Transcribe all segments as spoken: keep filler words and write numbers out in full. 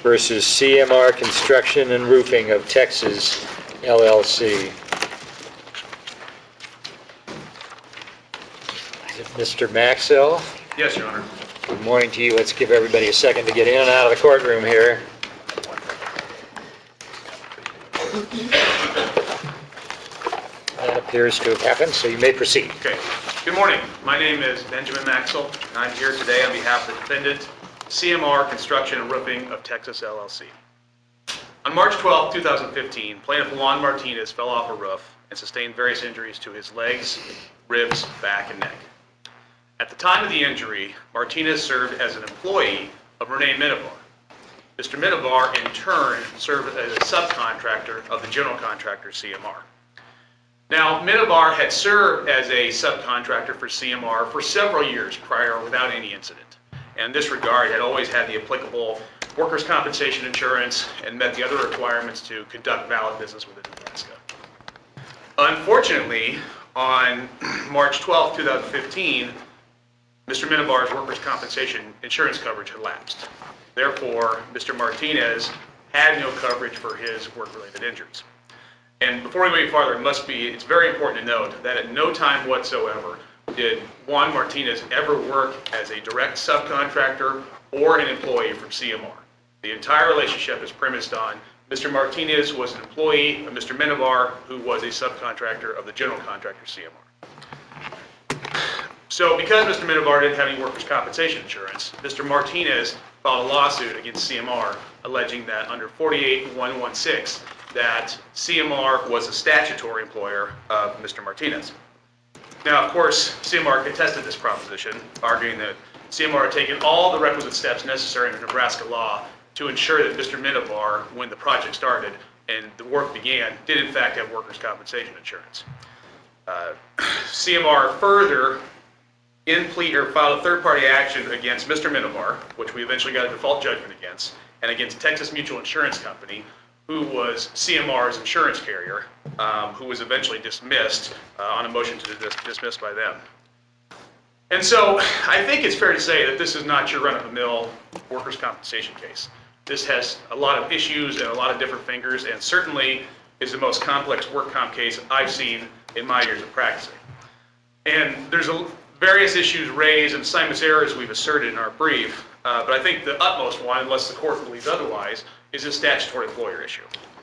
versus C M R Construction and Roofing of Texas, L L C. Is it Mister Maxwell? Yes, Your Honor. Good morning to you. Let's give everybody a second to get in and out of the courtroom here. That appears to have happened, so you may proceed. Okay. Good morning. My name is Benjamin Maxwell, and I'm here today on behalf of the defendant, C M R Construction and Roofing of Texas, L L C. On March twelfth, two thousand fifteen, plaintiff Juan Martinez fell off a roof and sustained various injuries to his legs, ribs, back, and neck. At the time of the injury, Martinez served as an employee of Rene Minivar. Mister Minivar, in turn, served as a subcontractor of the general contractor, C M R. Now, Minivar had served as a subcontractor for C M R for several years prior without any incident. And in this regard, had always had the applicable workers' compensation insurance and met the other requirements to conduct valid business within Nebraska. Unfortunately, on March twelfth, two thousand fifteen, Mister Minivar's workers' compensation insurance coverage had lapsed. Therefore, Mister Martinez had no coverage for his work-related injuries. And before we go any farther, it must be, it's very important to note that at no time whatsoever did Juan Martinez ever work as a direct subcontractor or an employee from C M R. The entire relationship is premised on Mister Martinez was an employee of Mister Minivar, who was a subcontractor of the general contractor C M R. So because Mister Minivar didn't have any workers' compensation insurance, Mister Martinez filed a lawsuit against C M R alleging that under forty-eight one sixteen that C M R was a statutory employer of Mister Martinez. Now, of course, C M R contested this proposition, arguing that C M R had taken all the requisite steps necessary under Nebraska law to ensure that Mister Minivar, when the project started and the work began, did in fact have workers' compensation insurance. Uh, C M R further in plea or filed a third-party action against Mister Minivar, which we eventually got a default judgment against, and against Texas Mutual Insurance Company, who was C M R's insurance carrier, um, who was eventually dismissed uh, on a motion to dis dismiss by them. And so I think it's fair to say that this is not your run-of-the-mill workers' compensation case. This has a lot of issues and a lot of different fingers, and certainly is the most complex work comp case I've seen in my years of practicing. And there's a various issues raised and assignments errors we've asserted in our brief, uh, but I think the utmost one, unless the court believes otherwise, is a statutory employer issue.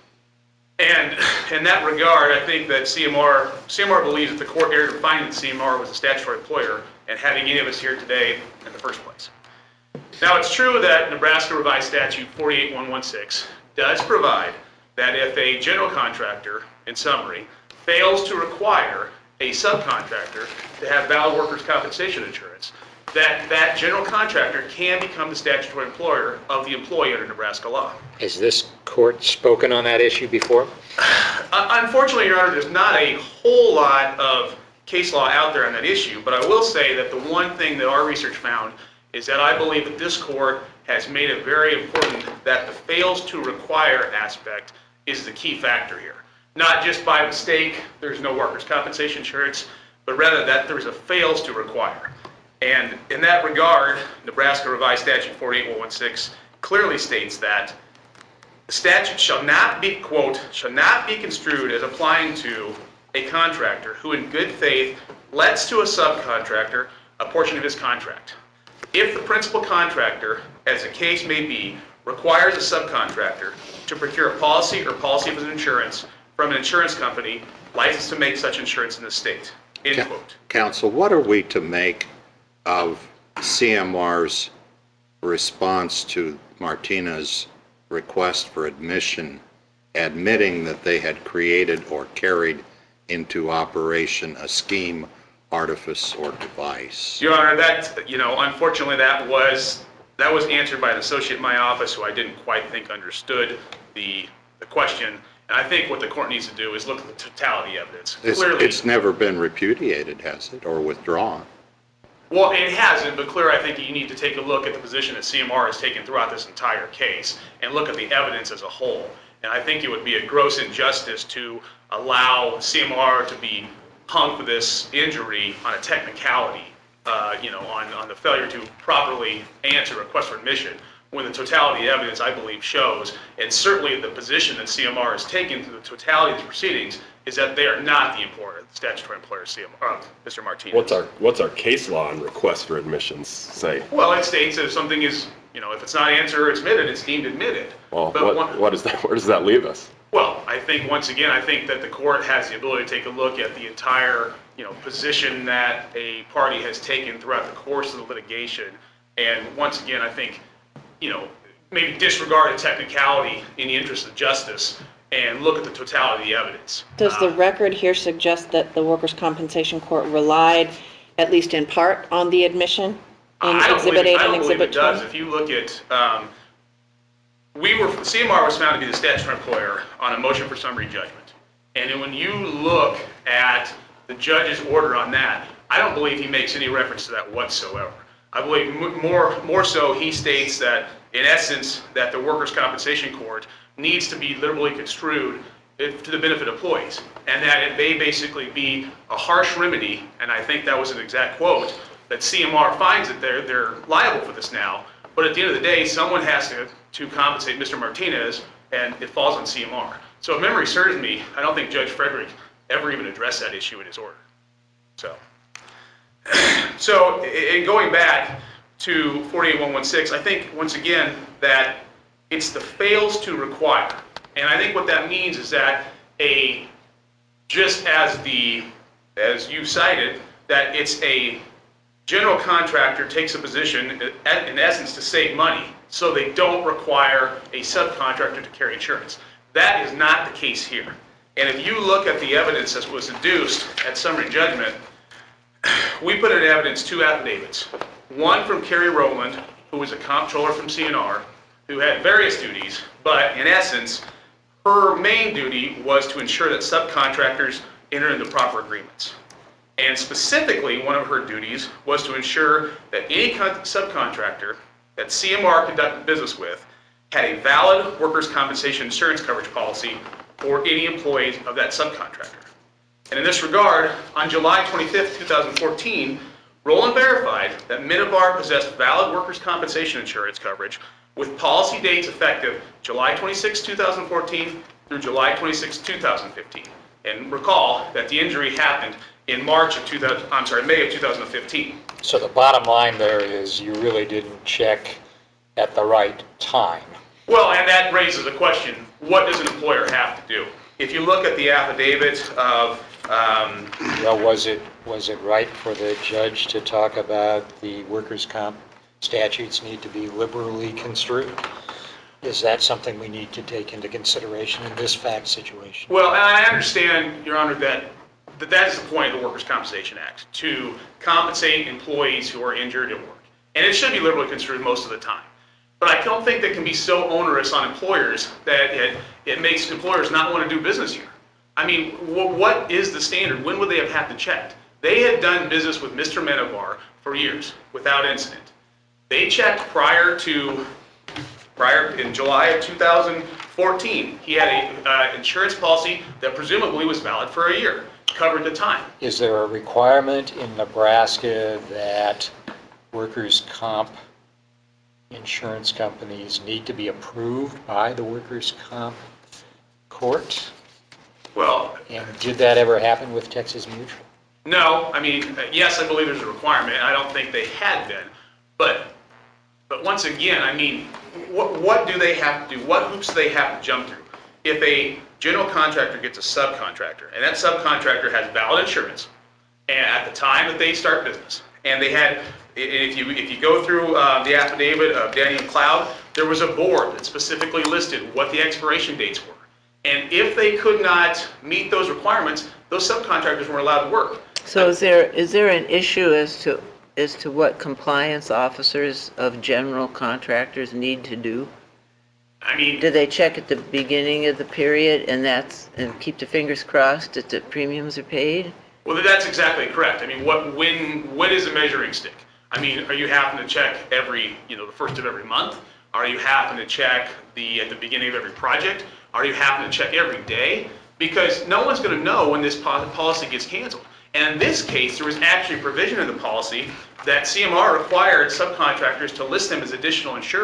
And in that regard, I think that C M R, C M R believes that the court erred in finding that C M R was a statutory employer and having any of us here today in the first place. Now, it's true that Nebraska Revised Statute forty-eight one sixteen does provide that if a general contractor, in summary, fails to require a subcontractor to have valid workers' compensation insurance, that that general contractor can become the statutory employer of the employee under Nebraska law. Has this court spoken on that issue before? Uh, unfortunately, Your Honor, there's not a whole lot of case law out there on that issue, but I will say that the one thing that our research found is that I believe that this court has made it very important that the fails to require aspect is the key factor here. Not just by mistake, there's no workers' compensation insurance, but rather that there's a fails to require. And in that regard, Nebraska Revised Statute forty-eight one sixteen clearly states that the statute shall not be, quote, shall not be construed as applying to a contractor who in good faith lets to a subcontractor a portion of his contract. If the principal contractor, as the case may be, requires a subcontractor to procure a policy or policy of insurance from an insurance company licensed to make such insurance in the state, end quote. Counsel, what are we to make of C M R's response to Martinez's request for admission, admitting that they had created or carried into operation a scheme, artifice, or device? Your Honor, that, you know, unfortunately that was, that was answered by an associate in my office who I didn't quite think understood the, the question. And I think what the court needs to do is look at the totality of evidence. It's, Clearly, it's never been repudiated, has it, or withdrawn? well, it hasn't, but clearly I think you need to take a look at the position that C M R has taken throughout this entire case and look at the evidence as a whole. And I think it would be a gross injustice to allow C M R to be hung for this injury on a technicality, uh, you know, on, on the failure to properly answer a request for admission, when the totality of evidence, I believe, shows, and certainly the position that C M R has taken through the totality of the proceedings, is that they are not the employer, the statutory employer, C M R, uh, Mister Martinez. What's our, what's our case law on requests for admissions say? Well, it states that if something is, you know, if it's not answered or admitted, it's deemed admitted. Well, But what, one- what is that, where does that leave us? Well, I think, once again, I think that the court has the ability to take a look at the entire, you know, position that a party has taken throughout the course of the litigation. And once again, I think, you know, maybe disregard a technicality in the interest of justice and look at the totality of the evidence. Does the Uh, record here suggest that the Workers' Compensation Court relied, at least in part, on the admission in I don't Exhibit believe it- eight I and don't believe Exhibit it does. twenty? If you look at, um, we were, C M R was found to be the statutory employer on a motion for summary judgment. And then when you look at the judge's order on that, I don't believe he makes any reference to that whatsoever. I believe m- more, more so he states that, in essence, that the Workers' Compensation Court needs to be liberally construed if- to the benefit of employees, and that it may basically be a harsh remedy, and I think that was an exact quote, that C M R finds that they're, they're liable for this now, but at the end of the day, someone has to, to compensate Mister Martinez, and it falls on C M R. So if memory serves me, I don't think Judge Frederick ever even addressed that issue in his order. So, so in going back to forty-eight one one six, I think, once again, that it's the fails to require. And I think what that means is that a, just as the, as you cited, that it's a general contractor takes a position, in essence, to save money, so they don't require a subcontractor to carry insurance. That is not the case here. And if you look at the evidence that was adduced at summary judgment, we put in evidence two affidavits. One from Carrie Rowland, who was a comptroller from C N R, who had various duties, but in essence, her main duty was to ensure that subcontractors enter into proper agreements. And specifically, one of her duties was to ensure that any con- subcontractor that C M R conducted business with had a valid workers' compensation insurance coverage policy for any employees of that subcontractor. And in this regard, on July twenty-fifth, two thousand fourteen, Rowland verified that Minibar possessed valid workers' compensation insurance coverage with policy dates effective July twenty-sixth, two thousand fourteen through July twenty-sixth, two thousand fifteen. And recall that the injury happened in March of two thousand, I'm sorry, May of two thousand fifteen. So the bottom line there is you really didn't check at the right time. Well, and that raises a question, what does an employer have to do? If you look at the affidavit of, um, Well, was it, was it right for the judge to talk about the workers' comp statutes need to be liberally construed? Is that something we need to take into consideration in this fact situation? well, and I understand, Your Honor, that that that is the point of the Workers' Compensation Act, to compensate employees who are injured at work. And it should be liberally construed most of the time. But I don't think that can be so onerous on employers that it, it makes employers not want to do business here. I mean, wh- what is the standard? When would they have had to check? They had done business with Mister Menivar for years without incident. They checked prior to, prior in July of two thousand fourteen. He had a uh, insurance policy that presumably was valid for a year, covered the time. Is there a requirement in Nebraska that workers' comp insurance companies need to be approved by the workers' comp court? Well, And did that ever happen with Texas Mutual? no, I mean, uh, yes, I believe there's a requirement. I don't think they had been. But, but once again, I mean, what, what do they have to do? What hoops do they have to jump through? If a general contractor gets a subcontractor, and that subcontractor has valid insurance, and at the time that they start business, and they had, i- if you if you go through uh, the affidavit of Daniel Cloud, there was a board that specifically listed what the expiration dates were. And if they could not meet those requirements, those subcontractors weren't allowed to work. So is there, is there an issue as to, as to what compliance officers of general contractors need to do? I mean, Do they check at the beginning of the period and that's, and keep the fingers crossed that the premiums are paid? well, that's exactly correct. I mean, what, when, when is a measuring stick? I mean, are you having to check every, you know, the first of every month? Are you having to check the, at the beginning of every project? Are you having to check every day? Because no one's going to know when this po- policy gets canceled. And in this case, there was actually a provision in the policy that C M R required subcontractors to list them as additional insureds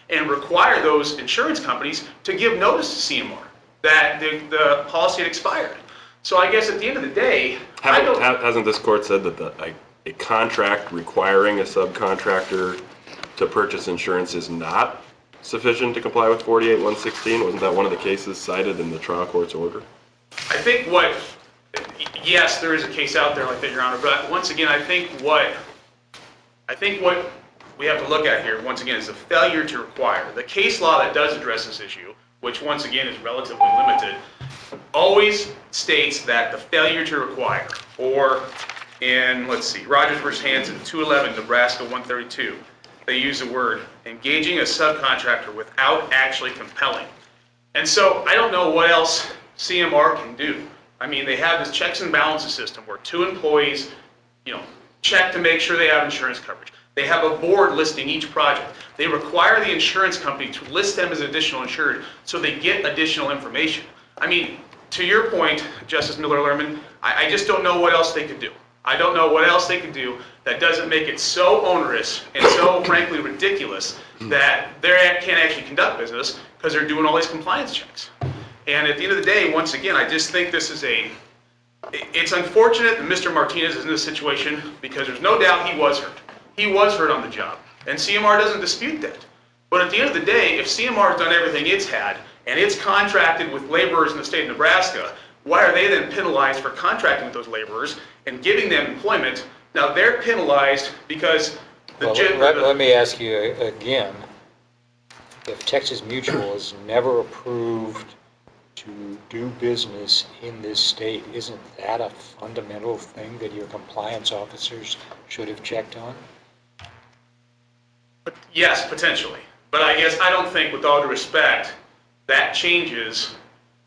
and require those insurance companies to give notice to C M R that the, the policy had expired. So I guess at the end of the day, I Haven't, don't. ha- hasn't this court said that the, a, a contract requiring a subcontractor to purchase insurance is not sufficient to comply with forty-eight one sixteen? Wasn't that one of the cases cited in the trial court's order? I think what, yes, there is a case out there like that, Your Honor, but once again, I think what, I think what we have to look at here, once again, is the failure to require. The case law that does address this issue, which once again is relatively limited, always states that the failure to require, or in, let's see, Rogers versus Hanson, two eleven, Nebraska one thirty-two, they use the word engaging a subcontractor without actually compelling. And so I don't know what else C M R can do. I mean, they have this checks and balances system where two employees, you know, check to make sure they have insurance coverage. They have a board listing each project. They require the insurance company to list them as additional insured so they get additional information. I mean, to your point, Justice Miller-Lerman, I, I just don't know what else they could do. I don't know what else they could do that doesn't make it so onerous and so frankly ridiculous that they can't actually conduct business because they're doing all these compliance checks. And at the end of the day, once again, I just think this is a, it's unfortunate that Mister Martinez is in this situation because there's no doubt he was hurt. He was hurt on the job, and C M R doesn't dispute that. But at the end of the day, if C M R has done everything it's had, and it's contracted with laborers in the state of Nebraska, why are they then penalized for contracting with those laborers and giving them employment? Now they're penalized because the... Well, gen- let, the- let me ask you again, if Texas Mutual is never approved to do business in this state, isn't that a fundamental thing that your compliance officers should have checked on? Yes, potentially. But I guess I don't think, with all due respect, that changes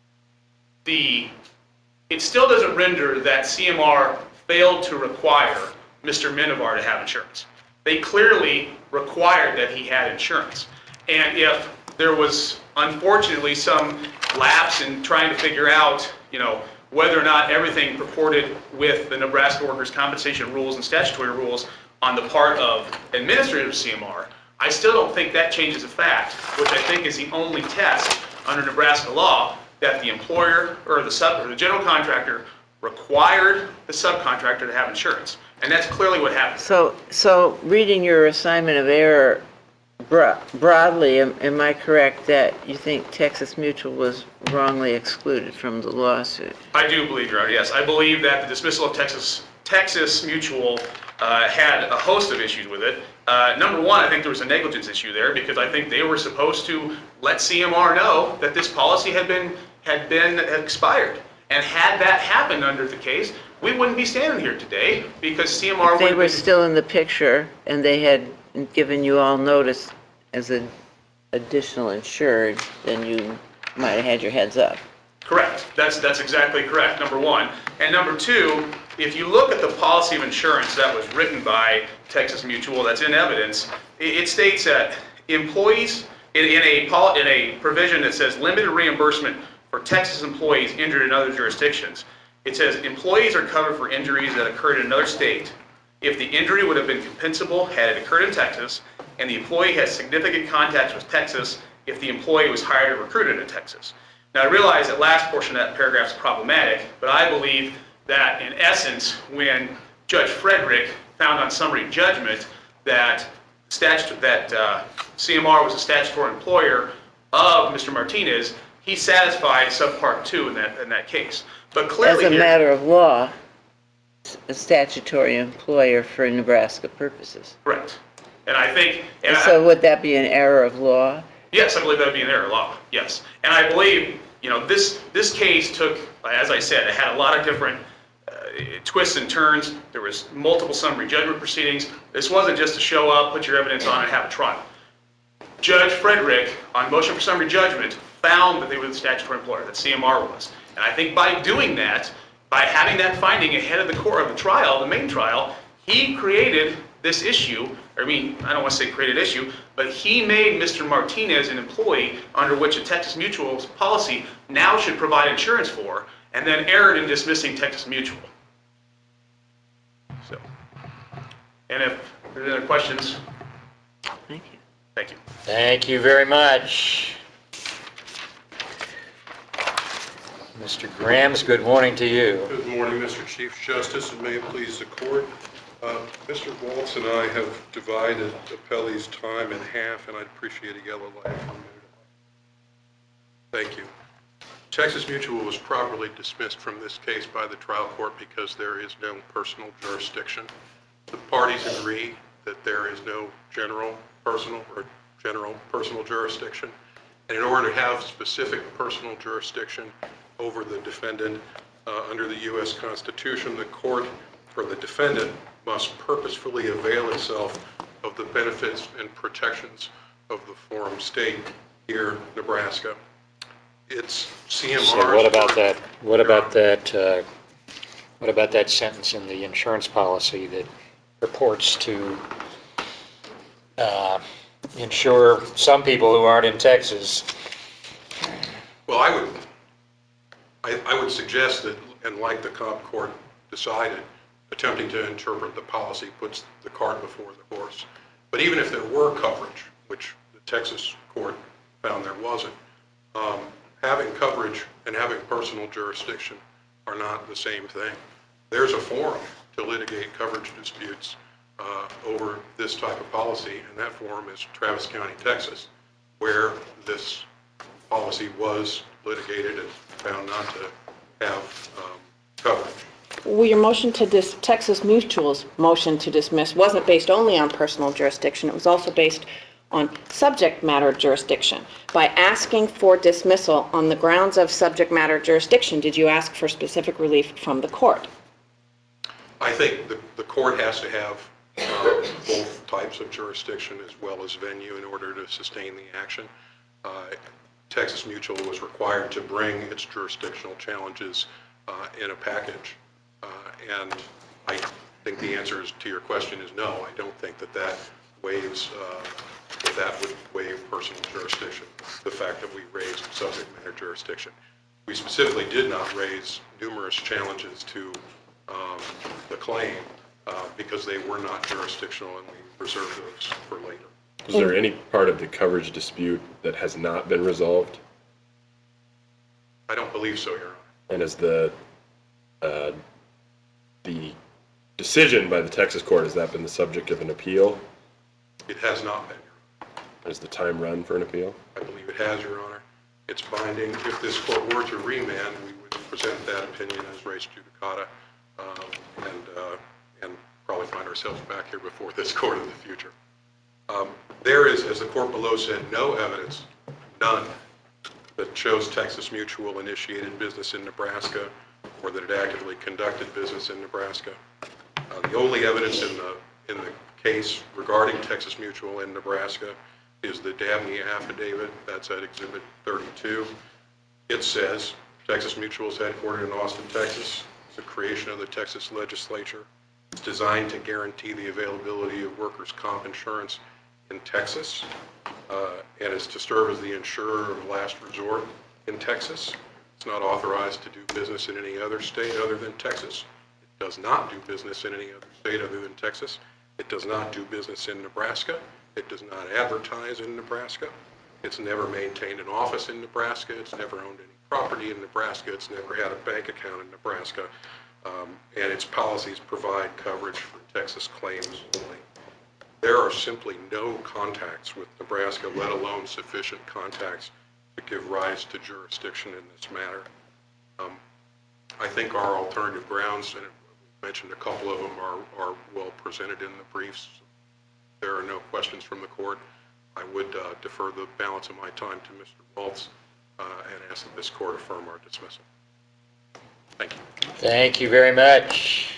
the, it still doesn't render that C M R failed to require Mister Minivar to have insurance. They clearly required that he had insurance. And if there was unfortunately some lapse in trying to figure out, you know, whether or not everything purported with the Nebraska workers' compensation rules and statutory rules on the part of administrative C M R, I still don't think that changes the fact, which I think is the only test under Nebraska law, that the employer or the sub or the general contractor required the subcontractor to have insurance. And that's clearly what happened. So, so reading your assignment of error bro- broadly, am, am I correct that you think Texas Mutual was wrongly excluded from the lawsuit? I do believe, Your Honor, yes. I believe that the dismissal of Texas Texas Mutual uh, had a host of issues with it. Uh, number one, I think there was a negligence issue there because I think they were supposed to let C M R know that this policy had been had been expired. And had that happened under the case, we wouldn't be standing here today because C M R If they would were have been... still in the picture and they had given you all notice as an additional insured, then you might have had your heads up. Correct. That's that's exactly correct, number one. And number two, if you look at the policy of insurance that was written by Texas Mutual, that's in evidence, it, it states that employees, in, in, a, pol- in a provision that says limited reimbursement for Texas employees injured in other jurisdictions, it says employees are covered for injuries that occurred in another state if the injury would have been compensable had it occurred in Texas, and the employee has significant contacts with Texas if the employee was hired or recruited in Texas. Now, I realize that last portion of that paragraph is problematic, but I believe that in essence, when Judge Frederick found on summary judgment that statute, that uh, C M R was a statutory employer of Mister Martinez, he satisfied subpart two in that in that case. But clearly, As a here- matter of law, a statutory employer for Nebraska purposes. correct. And I think, and I- So would that be an error of law? yes, I believe that would be an error of law. Yes, and I believe, you know, this this case took, as I said, it had a lot of different uh, twists and turns. There was multiple summary judgment proceedings. This wasn't just to show up, put your evidence on, and have a trial. Judge Frederick, on motion for summary judgment, found that they were the statutory employer, that C M R was. And I think by doing that, by having that finding ahead of the core of the trial, the main trial, he created this issue. I mean, I don't want to say created issue, but he made Mister Martinez an employee under which a Texas Mutual's policy now should provide insurance for, and then erred in dismissing Texas Mutual. So, and if there are other questions, Thank you. Thank you. Thank you very much. Mister Grams, good morning to you. Good morning, Mister Chief Justice, and may it please the court. Uh, Mister Waltz and I have divided Appellee's time in half, and I'd appreciate a yellow light for a minute. Thank you. Texas Mutual was properly dismissed from this case by the trial court because there is no personal jurisdiction. The parties agree that there is no general personal or general personal jurisdiction. And in order to have specific personal jurisdiction over the defendant uh, under the U S Constitution, the court or the defendant must purposefully avail itself of the benefits and protections of the forum state, here, Nebraska. It's C M R's... So what about that, what Your about Honor. that, uh, what about that sentence in the insurance policy that purports to uh, insure some people who aren't in Texas? Well, I would, I, I would suggest that, and like the comp court decided, attempting to interpret the policy puts the cart before the horse. But even if there were coverage, which the Texas court found there wasn't, um, having coverage and having personal jurisdiction are not the same thing. There's a forum to litigate coverage disputes uh, over this type of policy, and that forum is Travis County, Texas, where this policy was litigated and found not to have um, coverage. Well, your motion to dis, Texas Mutual's motion to dismiss wasn't based only on personal jurisdiction, it was also based on subject matter jurisdiction. By asking for dismissal on the grounds of subject matter jurisdiction, did you ask for specific relief from the court? I think the, the court has to have uh, both types of jurisdiction as well as venue in order to sustain the action. Uh, Texas Mutual was required to bring its jurisdictional challenges uh, in a package. Uh, and I think the answer is, to your question is no. I don't think that that waives, uh, that that would waive personal jurisdiction, the fact that we raised subject matter jurisdiction. We specifically did not raise numerous challenges to um, the claim uh, because they were not jurisdictional, and we reserved those for later. Is there any part of the coverage dispute that has not been resolved? I don't believe so, Your Honor. And is the, uh, the decision by the Texas court, has that been the subject of an appeal? It has not been, Your Honor. Has the time run for an appeal? I believe it has, Your Honor. It's binding. If this court were to remand, we would present that opinion as res judicata, um, and, uh, and probably find ourselves back here before this court in the future. Um, there is, as the court below said, no evidence, none, that shows Texas Mutual initiated business in Nebraska or that it actively conducted business in Nebraska. Uh, the only evidence in the, in the case regarding Texas Mutual in Nebraska is the Dabney affidavit. That's at Exhibit thirty-two. It says Texas Mutual is headquartered in Austin, Texas. It's a creation of the Texas legislature. It's designed to guarantee the availability of workers' comp insurance in Texas, uh, and is to serve as the insurer of last resort in Texas. It's not authorized to do business in any other state other than Texas. It does not do business in any other state other than Texas. It does not do business in Nebraska. It does not advertise in Nebraska. It's never maintained an office in Nebraska. It's never owned any property in Nebraska. It's never had a bank account in Nebraska. Um, and its policies provide coverage for Texas claims only. There are simply no contacts with Nebraska, let alone sufficient contacts to give rise to jurisdiction in this matter. Um, I think our alternative grounds, and I mentioned a couple of them, are, are well presented in the briefs. There are no questions from the court. I would uh, defer the balance of my time to Mister Waltz uh, and ask that this court affirm our dismissal. Thank you. Thank you very much.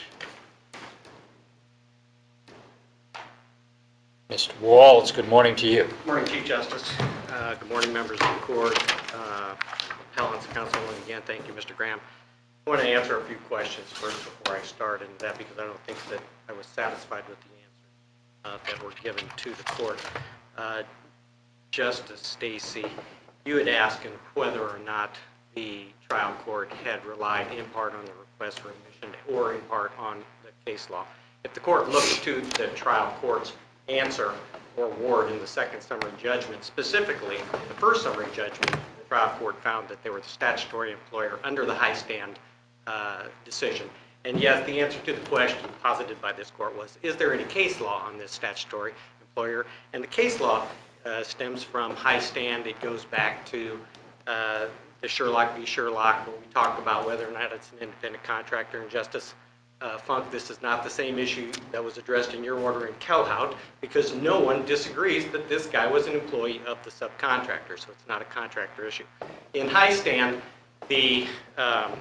Mister Waltz, good morning to you. Good morning, Chief Justice. Uh, Good morning, members of the court, uh, appellants, counsel, and again, thank you, Mister Graham. I want to answer a few questions first before I start into that, because I don't think that I was satisfied with the answers uh, that were given to the court. Uh, Justice Stacy, you had asked whether or not the trial court had relied in part on the request for admission or in part on the case law. If the court looks to the trial court's answer or award in the second summary judgment. Specifically, in the first summary judgment, the trial court found that they were the statutory employer under the high stand uh, decision. And yes, the answer to the question posited by this court was, is there any case law on this statutory employer? And the case law uh, stems from high stand. It goes back to uh, the Sherlock v. Sherlock, where we talk about whether or not it's an independent contractor. And Justice uh, Funk, this is not the same issue that was addressed in your order in Kelhout, because no one disagrees that this guy was an employee of the subcontractor, so it's not a contractor issue. In high stand, the um,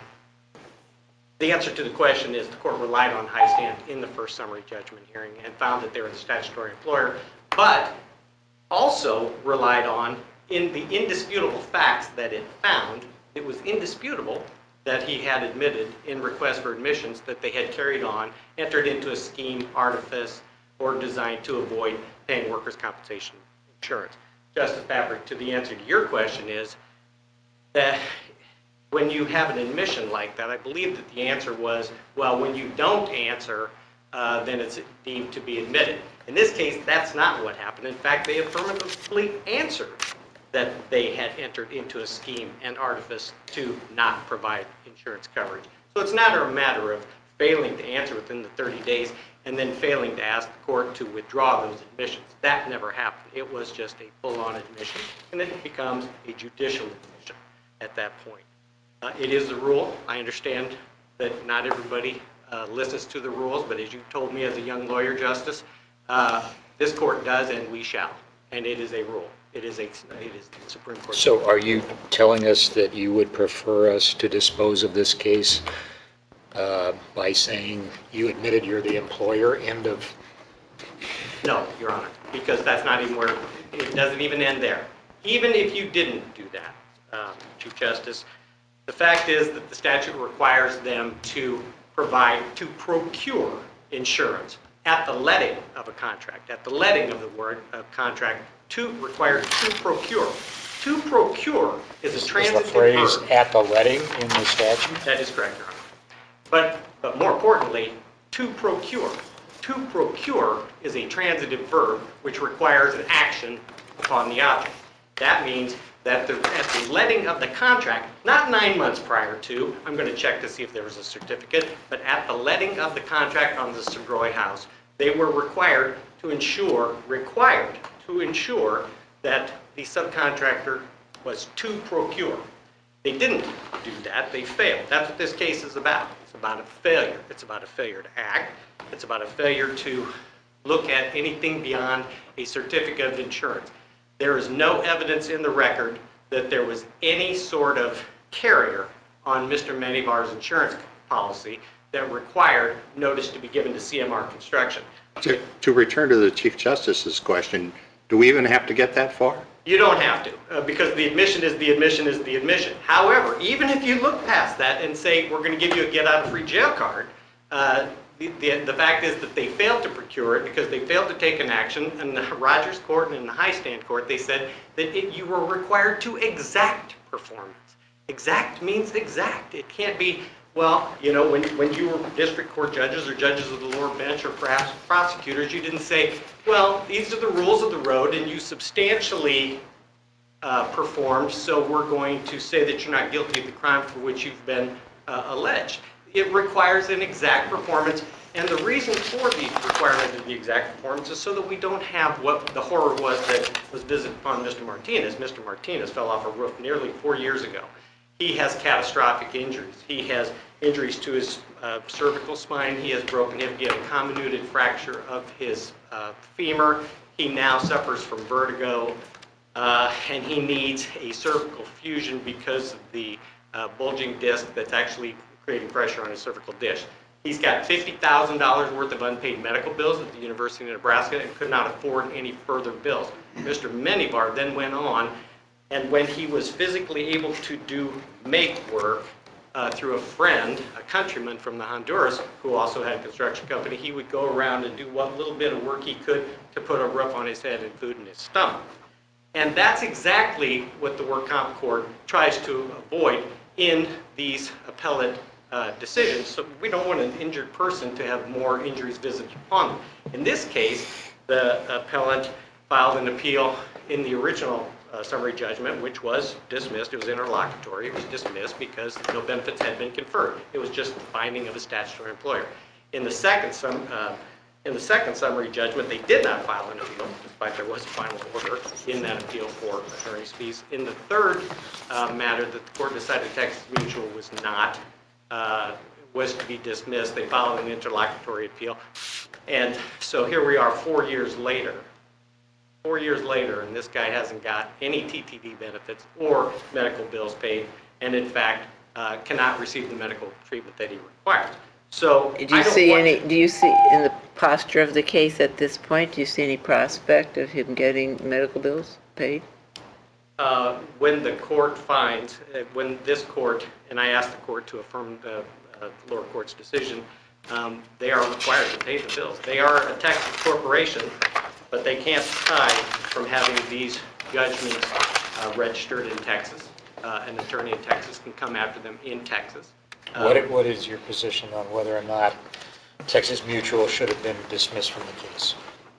The answer to the question is the court relied on high stand in the first summary judgment hearing and found that they were the statutory employer, but also relied on, in the indisputable facts that it found, it was indisputable that he had admitted in request for admissions that they had carried on, entered into a scheme, artifice, or designed to avoid paying workers' compensation insurance. Justice Patrick, to the answer to your question is that when you have an admission like that, I believe that the answer was, well, when you don't answer, uh, then it's deemed to be admitted. In this case, that's not what happened. In fact, they affirmatively answered that they had entered into a scheme and artifice to not provide insurance coverage. So it's not a matter of failing to answer within the thirty days and then failing to ask the court to withdraw those admissions. That never happened. It was just a full-on admission, and then it becomes a judicial admission at that point. Uh, it is the rule. I understand that not everybody uh, listens to the rules, but as you told me as a young lawyer, Justice, uh, this court does and we shall. And it is a rule. It is a it is the Supreme Court. So are you telling us that you would prefer us to dispose of this case uh, by saying you admitted you're the employer, end of? No, Your Honor, because that's not even where, it doesn't even end there. Even if you didn't do that, um, Chief Justice, the fact is that the statute requires them to provide, to procure insurance at the letting of a contract, at the letting of the word of contract, to require to procure. To procure is a Is the transitive phrase verb. "at the letting" in the statute? That is correct, Your Honor. But, but more importantly, to procure. To procure is a transitive verb which requires an action upon the object. That means that the, at the letting of the contract, not nine months prior to, I'm going to check to see if there was a certificate, but at the letting of the contract on the Segroy house, they were required to ensure, required to ensure that the subcontractor was to procure. They didn't do that, they failed. That's what this case is about. It's about a failure. It's about a failure to act. It's about a failure to look at anything beyond a certificate of insurance. There is no evidence in the record that there was any sort of carrier on Mister Menivar's insurance policy that required notice to be given to C M R Construction. To, to return to the Chief Justice's question, do we even have to get that far? You don't have to, uh, because the admission is the admission is the admission. However, even if you look past that and say, we're going to give you a get-out-of-free-jail card, uh, the, the, the fact is that they failed to procure it because they failed to take an action. In the Rogers Court and in the High Stand Court, they said that it, you were required to exact performance. Exact means exact. It can't be, well, you know, when, when you were district court judges or judges of the lower bench or perhaps prosecutors, you didn't say, well, these are the rules of the road and you substantially uh, performed, so we're going to say that you're not guilty of the crime for which you've been uh, alleged. It requires an exact performance, and the reason for the requirement of the exact performance is so that we don't have what the horror was that was visited upon Mister Martinez. Mister Martinez fell off a roof nearly four years ago. He has catastrophic injuries. He has injuries to his uh, cervical spine. He has broken hip. He had a comminuted fracture of his uh, femur. He now suffers from vertigo, uh, and he needs a cervical fusion because of the uh, bulging disc that's actually creating pressure on his cervical disc. He's got fifty thousand dollars worth of unpaid medical bills at the University of Nebraska and could not afford any further bills. Mister Menivar then went on, and when he was physically able to do make work uh, through a friend, a countryman from the Honduras, who also had a construction company, he would go around and do what little bit of work he could to put a roof on his head and food in his stomach. And that's exactly what the work comp court tries to avoid in these appellate uh, decisions. So we don't want an injured person to have more injuries visited upon them. In this case, the appellant filed an appeal in the original uh, summary judgment, which was dismissed. It was interlocutory. It was dismissed because no benefits had been conferred. It was just the finding of a statutory employer. In the second sum, uh, in the second summary judgment, they did not file an appeal, despite there was a final order in that appeal for attorney's fees. In the third uh, matter that the court decided Texas Mutual was not, uh, was to be dismissed, they filed an interlocutory appeal. And so here we are four years later, four years later, and this guy hasn't got any T T D benefits or medical bills paid, and in fact, uh, cannot receive the medical treatment that he requires. So Do I you don't see want- any, do you see, in the posture of the case at this point, do you see any prospect of him getting medical bills paid? Uh, when the court finds, uh, when this court, and I asked the court to affirm the uh, lower court's decision, um, they are required to pay the bills. They are a Texas corporation, but they can't hide from having these judgments uh, registered in Texas. Uh, An attorney in Texas can come after them in Texas. Uh, What, what is your position on whether or not Texas Mutual should have been dismissed from the case?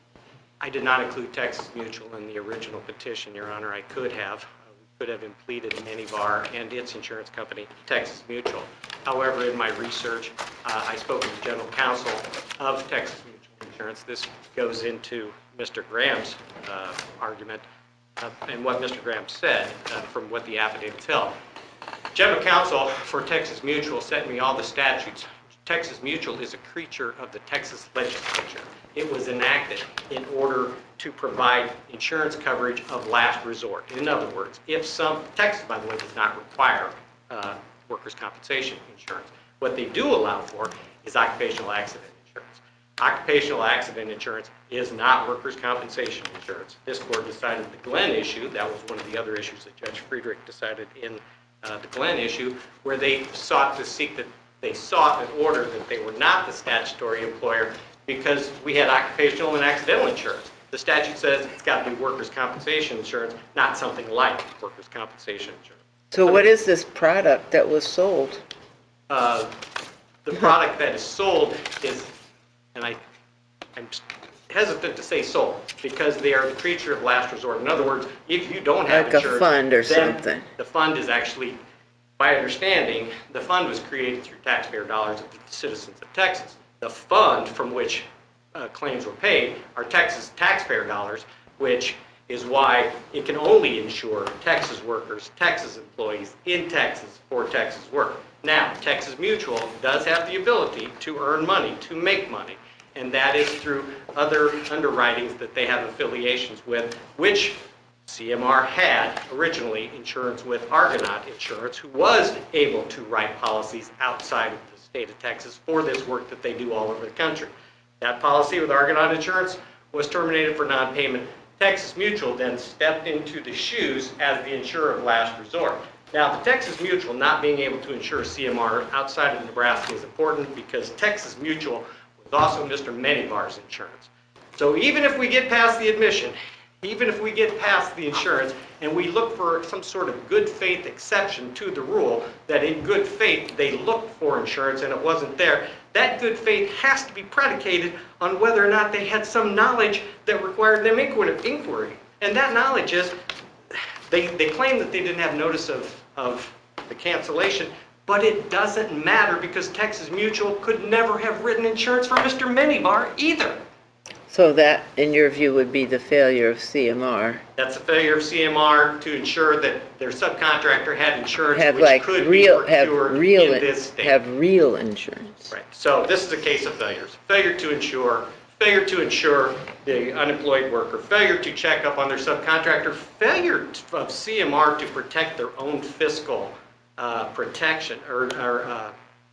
I did not include Texas Mutual in the original petition, Your Honor. I could have. I could have impleaded Minivar and its insurance company, Texas Mutual. However, in my research, uh, I spoke with the general counsel of Texas Mutual Insurance. This goes into Mister Graham's uh, argument uh, and what Mister Graham said uh, from what the affidavits held. General counsel for Texas Mutual sent me all the statutes. Texas Mutual is a creature of the Texas legislature. It was enacted in order to provide insurance coverage of last resort. In other words, if some, Texas, by the way, does not require uh, workers' compensation insurance. What they do allow for is occupational accident insurance. Occupational accident insurance is not workers' compensation insurance. This court decided the Glenn issue. That was one of the other issues that Judge Friedrich decided in uh, the Glenn issue, where they sought to seek that they sought an order that they were not the statutory employer because we had occupational and accidental insurance. The statute says it's got to be workers' compensation insurance, not something like workers' compensation insurance. So what is this product that was sold? Uh, the product that is sold is, and I, I'm hesitant to say sold, because they are the creature of last resort. In other words, if you don't have Like a insurance, fund or then something. the fund is actually, my understanding, the fund was created through taxpayer dollars of the citizens of Texas. The fund from which uh, claims were paid are Texas taxpayer dollars, which is why it can only insure Texas workers, Texas employees in Texas for Texas work. Now, Texas Mutual does have the ability to earn money, to make money, and that is through other underwritings that they have affiliations with, which C M R had originally insurance with Argonaut Insurance, who was able to write policies outside of the state of Texas for this work that they do all over the country. That policy with Argonaut Insurance was terminated for non-payment. Texas Mutual then stepped into the shoes as the insurer of last resort. Now, the Texas Mutual not being able to insure C M R outside of Nebraska is important because Texas Mutual was also Mister Minivar's insurance. So even if we get past the admission, even if we get past the insurance and we look for some sort of good faith exception to the rule that in good faith they looked for insurance and it wasn't there, that good faith has to be predicated on whether or not they had some knowledge that required them inquiry. And that knowledge is, they, they claim that they didn't have notice of, of the cancellation, but it doesn't matter because Texas Mutual could never have written insurance for Mister Minivar either. So that, in your view, would be the failure of C M R? That's a failure of C M R to ensure that their subcontractor had insurance Have which like could be real, have procured real, in this state. have real insurance? Right. So this is a case of failures. Failure to insure, failure to insure the unemployed worker, failure to check up on their subcontractor, failure of C M R to protect their own fiscal uh, protection or, or uh,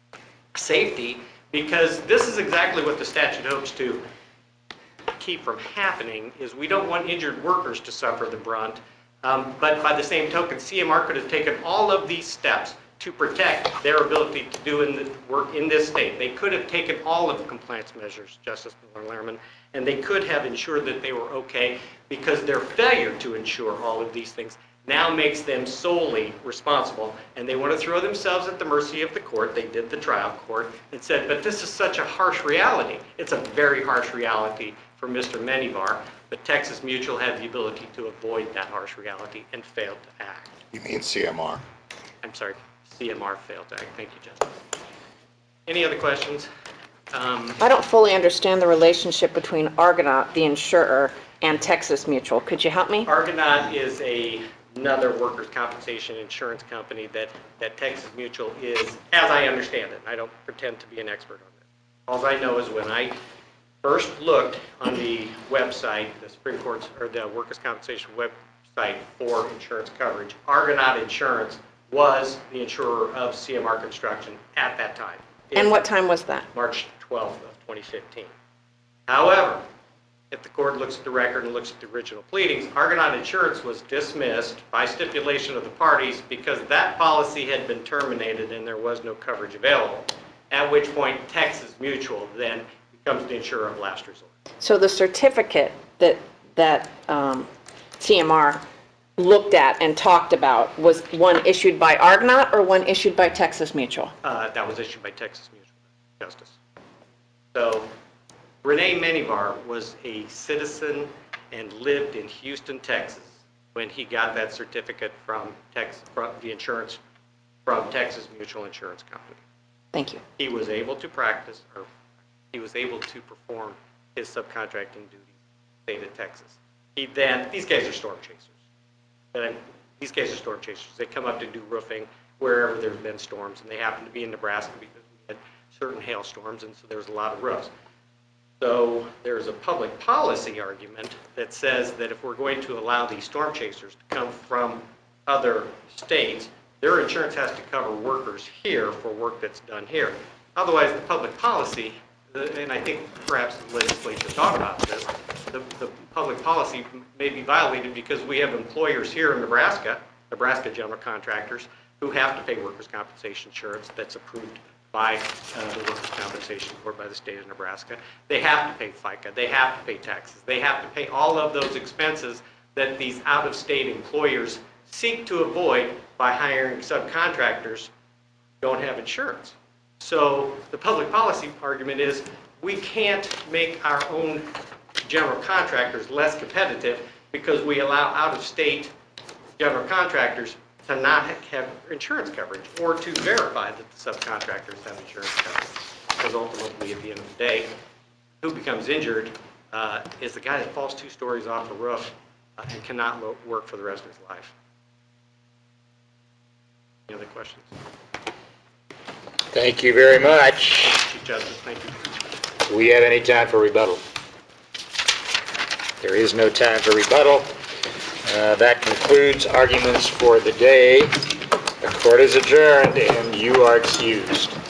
safety, because this is exactly what the statute hopes to keep from happening, is we don't want injured workers to suffer the brunt. Um, but by the same token, C M R could have taken all of these steps to protect their ability to do in the work in this state. They could have taken all of the compliance measures, Justice Miller-Lerman, and they could have ensured that they were okay, because their failure to ensure all of these things now makes them solely responsible, and they want to throw themselves at the mercy of the court. They did the trial court and said, but this is such a harsh reality. It's a very harsh reality for Mister Menivar, but Texas Mutual had the ability to avoid that harsh reality and failed to act. You mean C M R? I'm sorry, C M R failed to act. Thank you, Justice. Any other questions? Um, I don't fully understand the relationship between Argonaut, the insurer, and Texas Mutual. Could you help me? Argonaut is a, another workers' compensation insurance company that, that Texas Mutual is, as I understand it. I don't pretend to be an expert on this. All I know is when I first looked on the website, the Supreme Court's, or the workers' compensation website for insurance coverage, Argonaut Insurance was the insurer of C M R Construction at that time. And what time was that? March twelfth of twenty fifteen. However, if the court looks at the record and looks at the original pleadings, Argonaut Insurance was dismissed by stipulation of the parties because that policy had been terminated and there was no coverage available, at which point Texas Mutual then becomes the insurer of last resort. So the certificate that, that um, C M R looked at and talked about was one issued by Argonaut or one issued by Texas Mutual? Uh, that was issued by Texas Mutual, Justice. So Renee Menivar was a citizen and lived in Houston, Texas when he got that certificate from Texas, from the insurance, from Texas Mutual Insurance Company. Thank you. He was able to practice, or he was able to perform his subcontracting duties in the state of Texas. He then, these guys are storm chasers. And these guys are storm chasers. They come up to do roofing wherever there's been storms, and they happen to be in Nebraska because we had certain hailstorms, and so there's a lot of roofs. So there's a public policy argument that says that if we're going to allow these storm chasers to come from other states, their insurance has to cover workers here for work that's done here. Otherwise, the public policy, and I think perhaps the legislature thought about this, the, the public policy may be violated because we have employers here in Nebraska, Nebraska general contractors, who have to pay workers' compensation insurance that's approved by uh, the Workers' Compensation Board by the state of Nebraska. They have to pay FICA, they have to pay taxes, they have to pay all of those expenses that these out-of-state employers seek to avoid by hiring subcontractors who don't have insurance. So the public policy argument is we can't make our own general contractors less competitive because we allow out-of-state general contractors to not have insurance coverage or to verify that the subcontractors have insurance coverage. Because ultimately, at the end of the day, who becomes injured uh, is the guy that falls two stories off a roof uh, and cannot lo- work for the rest of his life. Any other questions? Thank you very much. Chief Justice, thank you. Do we have any time for rebuttal? There is no time for rebuttal. Uh, That concludes arguments for the day. The court is adjourned and you are excused.